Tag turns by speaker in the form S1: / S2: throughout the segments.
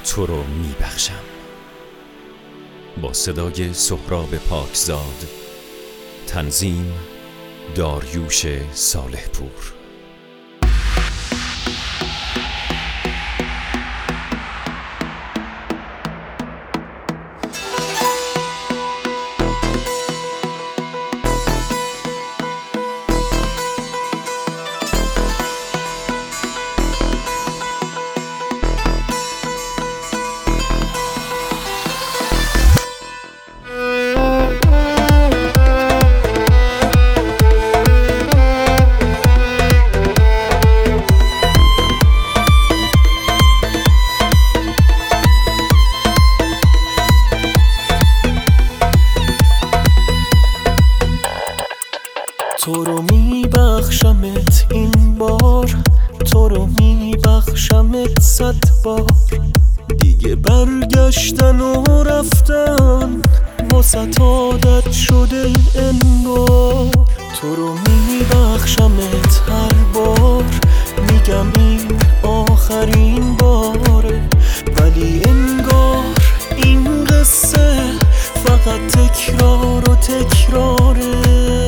S1: تو رو میبخشم. با صدای سهراب پاکزاد، تنظیم داریوش صالح پور.
S2: تو رو میبخشمت این بار، تو رو میبخشمت 100 بار. دیگه برگشتن و رفتن واسه عادت شده انگار. تو رو میبخشمت هر بار، میگم این آخرین باره، ولی انگار این قصه فقط تکرار و تکراره.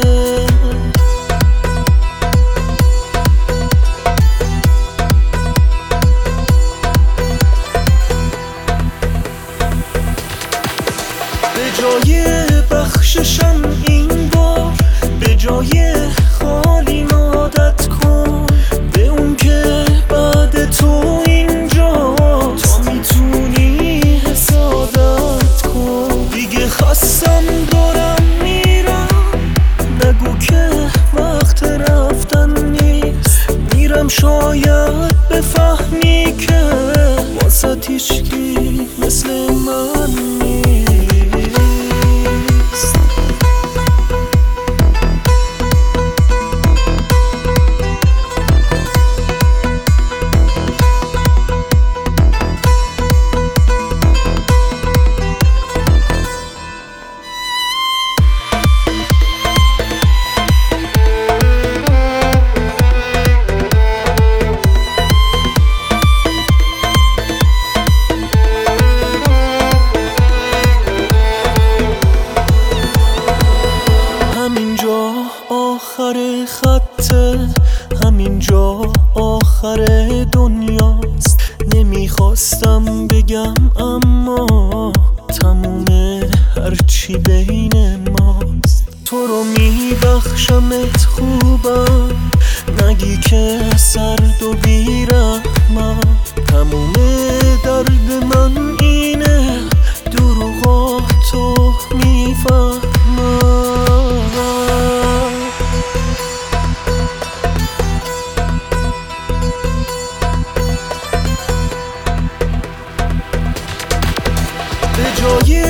S2: به جای بخششم این بار، به جای خالی عادت کن به اون که بعد تو اینجا تا میتونی حسادت کن. دیگه خستم دارم میرم، نگو که وقت رفتن نیست. میرم شاید بفهمی که واسه هیچکی مثل من نیست. همینجا آخر خطه، همینجا آخر دنیاست. نمیخواستم بگم اما تمومه هرچی بین ماست. تو رو میبخشمت خوبم، نگی که سرد و بیرحمم. تموم درد من اینه، دروغاتو میفهمم. به جای